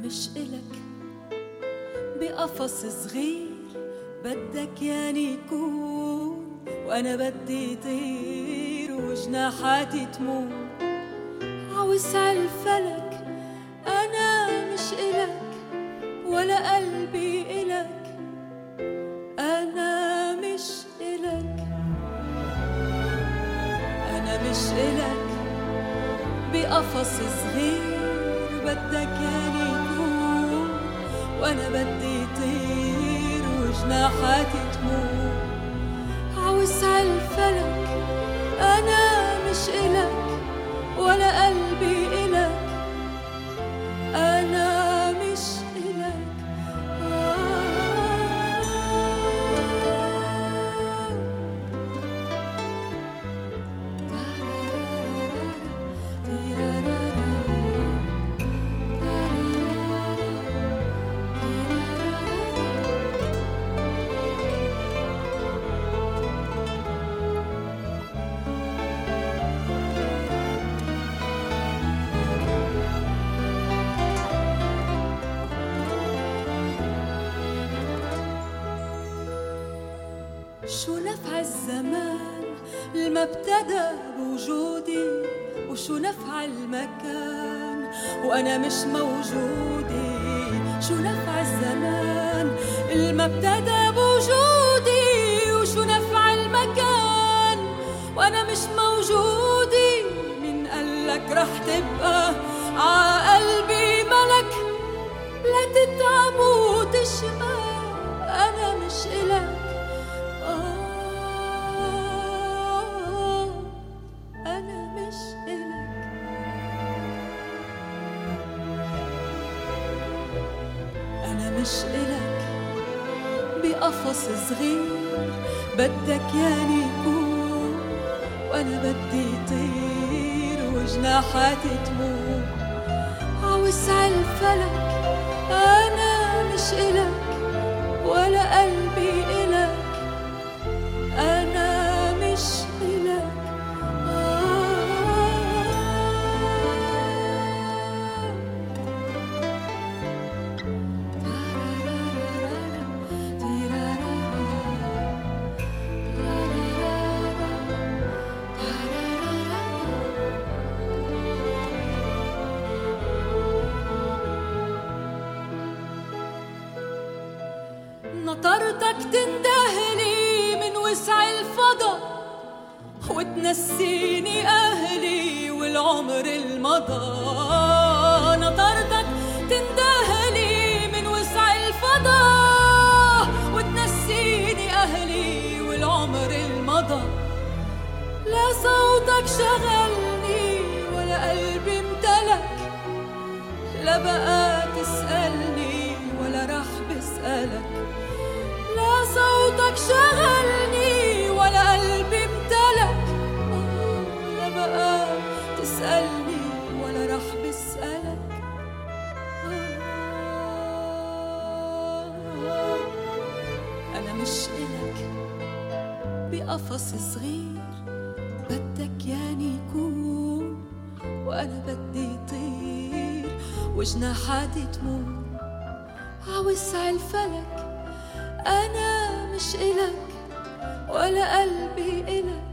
مش إلك بقفص صغير بدك ياني يكون، وأنا بدي طير وجناحاتي تموت عوسع الفلك. أنا مش إلك ولا قلبي إلك، أنا مش إلك، أنا مش إلك بقفص صغير بدك ياني يكون، وأنا بدي طير وجناحاتي تموت عوسع الفلك. أنا مش إلك ولا قلبي إلك، أنا مش إلك. شو نفع الزمان الما ابتدى بوجودي، وشو نفع المكان وأنا مش موجودي. شو نفع الزمان الما ابتدى بوجودي، وشو نفع المكان وأنا مش موجودي. من قالك رح تبقى عقلبي ملك، لا تتعب وتشقى، أنا مش إلك، أنا مش إلك. أنا مش إلك بقفص صغير بدك ياني يكون، وأنا بدي طير وجناحاتي تموت عوسع الفلك. أنا مش إلك ولا قلبي إلك، أنا مش إلك. نطرتك تندهلي من وسع الفضا، وتنسيني أهلي والعمر المضى. نطرتك تندهلي من وسع الفضا، وتنسيني أهلي والعمر المضى. لا صوتك شغلني ولا قلبي امتلك، لا بقى تسألني ولا رح بسألك. لا صوتك شغلني ولا قلبي امتلك، لا بقى تسألني ولا رح بسألك. أنا مش إلك بقفص صغير بدك ياني يكون، وأنا بدي طير وجناحاتي تموت عوسع الفلك. أنا مش إلك ولا قلبي إلك،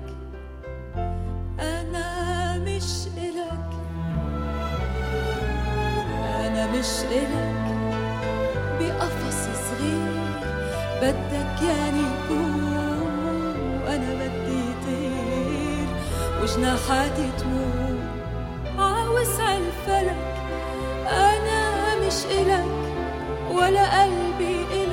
أنا مش إلك، أنا مش إلك بقفص صغير بدك ياني يكون، وأنا بدي طير وجناحاتي تموت عوسع الفلك. أنا مش إلك ولا قلبي إلك،